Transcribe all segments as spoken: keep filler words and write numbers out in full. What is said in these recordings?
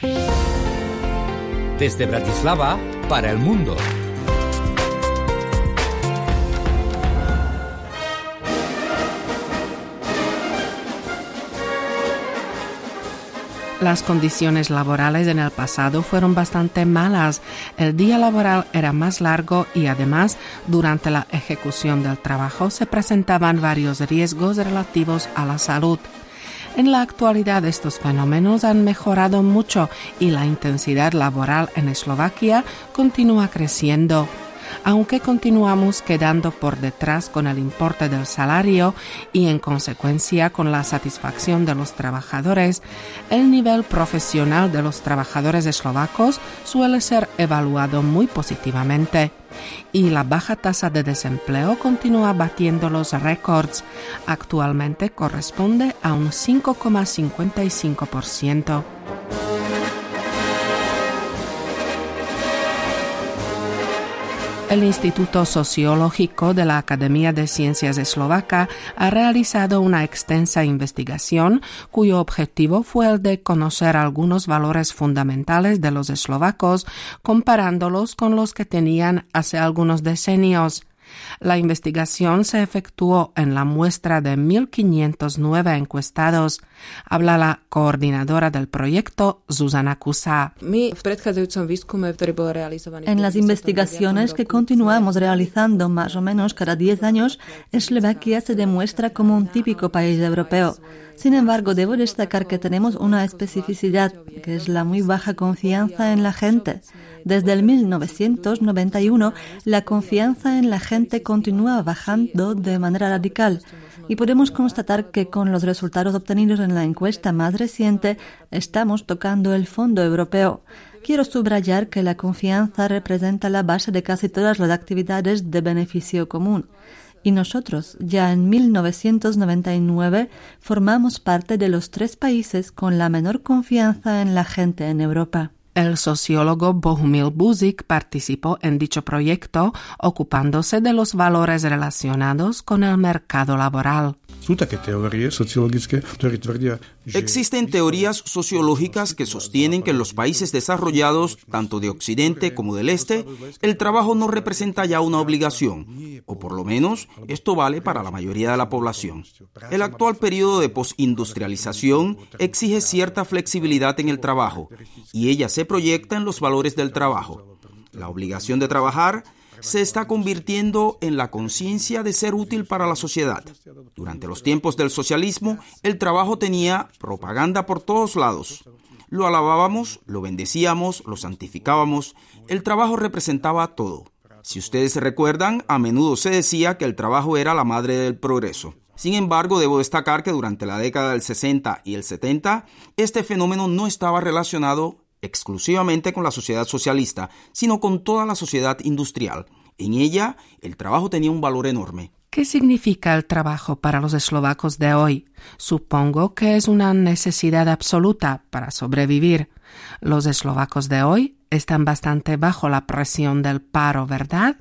Desde Bratislava para el mundo. Las condiciones laborales en el pasado fueron bastante malas. El día laboral era más largo y además, durante la ejecución del trabajo se presentaban varios riesgos relativos a la salud. En la actualidad estos fenómenos han mejorado mucho y la intensidad laboral en Eslovaquia continúa creciendo. Aunque continuamos quedando por detrás con el importe del salario y en consecuencia con la satisfacción de los trabajadores, el nivel profesional de los trabajadores eslovacos suele ser evaluado muy positivamente. Y la baja tasa de desempleo continúa batiendo los récords. Actualmente corresponde a un cinco coma cincuenta y cinco por ciento. El Instituto Sociológico de la Academia de Ciencias Eslovaca ha realizado una extensa investigación cuyo objetivo fue el de conocer algunos valores fundamentales de los eslovacos, comparándolos con los que tenían hace algunos decenios. La investigación se efectuó en la muestra de mil quinientos nueve encuestados. Habla la coordinadora del proyecto, Zuzana Kusa. En las investigaciones que continuamos realizando más o menos cada diez años, Eslovaquia se demuestra como un típico país europeo. Sin embargo, debo destacar que tenemos una especificidad, que es la muy baja confianza en la gente. Desde el mil novecientos noventa y uno, la confianza en la gente continúa bajando de manera radical y podemos constatar que con los resultados obtenidos en la encuesta más reciente estamos tocando el fondo europeo. Quiero subrayar que la confianza representa la base de casi todas las actividades de beneficio común. Y nosotros, ya en mil novecientos noventa y nueve, formamos parte de los tres países con la menor confianza en la gente en Europa. El sociólogo Bohumil Buzik participó en dicho proyecto, ocupándose de los valores relacionados con el mercado laboral. Existen teorías sociológicas que sostienen que en los países desarrollados, tanto de Occidente como del Este, el trabajo no representa ya una obligación, o por lo menos esto vale para la mayoría de la población. El actual periodo de postindustrialización exige cierta flexibilidad en el trabajo, y ella se proyecta en los valores del trabajo. La obligación de trabajar se está convirtiendo en la conciencia de ser útil para la sociedad. Durante los tiempos del socialismo, el trabajo tenía propaganda por todos lados. Lo alabábamos, lo bendecíamos, lo santificábamos. El trabajo representaba todo. Si ustedes se recuerdan, a menudo se decía que el trabajo era la madre del progreso. Sin embargo, debo destacar que durante la década del sesenta y el setenta, este fenómeno no estaba relacionado exclusivamente con la sociedad socialista, sino con toda la sociedad industrial. En ella, el trabajo tenía un valor enorme. ¿Qué significa el trabajo para los eslovacos de hoy? Supongo que es una necesidad absoluta para sobrevivir. Los eslovacos de hoy están bastante bajo la presión del paro, ¿verdad?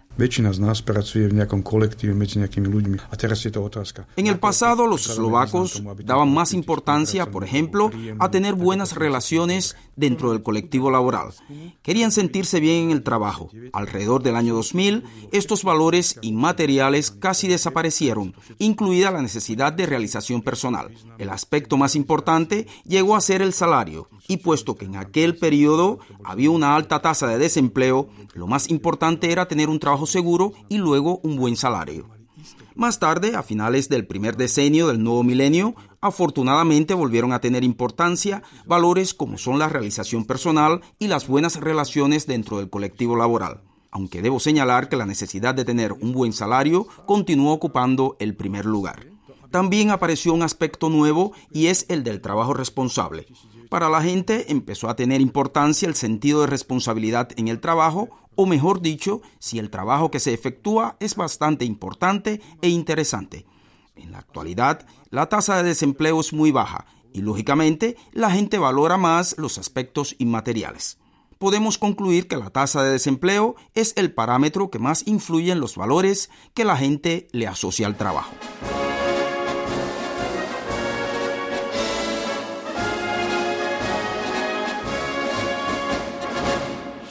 En el pasado, los eslovacos daban más importancia, por ejemplo, a tener buenas relaciones dentro del colectivo laboral. Querían sentirse bien en el trabajo. Alrededor del año dos mil, estos valores inmateriales casi desaparecieron, incluida la necesidad de realización personal. El aspecto más importante llegó a ser el salario, y puesto que en aquel periodo había una alta tasa de desempleo, lo más importante era tener un trabajo seguro y luego un buen salario. Más tarde, a finales del primer decenio del nuevo milenio, afortunadamente volvieron a tener importancia valores como son la realización personal y las buenas relaciones dentro del colectivo laboral. Aunque debo señalar que la necesidad de tener un buen salario continuó ocupando el primer lugar. También apareció un aspecto nuevo y es el del trabajo responsable. Para la gente empezó a tener importancia el sentido de responsabilidad en el trabajo, o mejor dicho, si el trabajo que se efectúa es bastante importante e interesante. En la actualidad, la tasa de desempleo es muy baja y, lógicamente, la gente valora más los aspectos inmateriales. Podemos concluir que la tasa de desempleo es el parámetro que más influye en los valores que la gente le asocia al trabajo.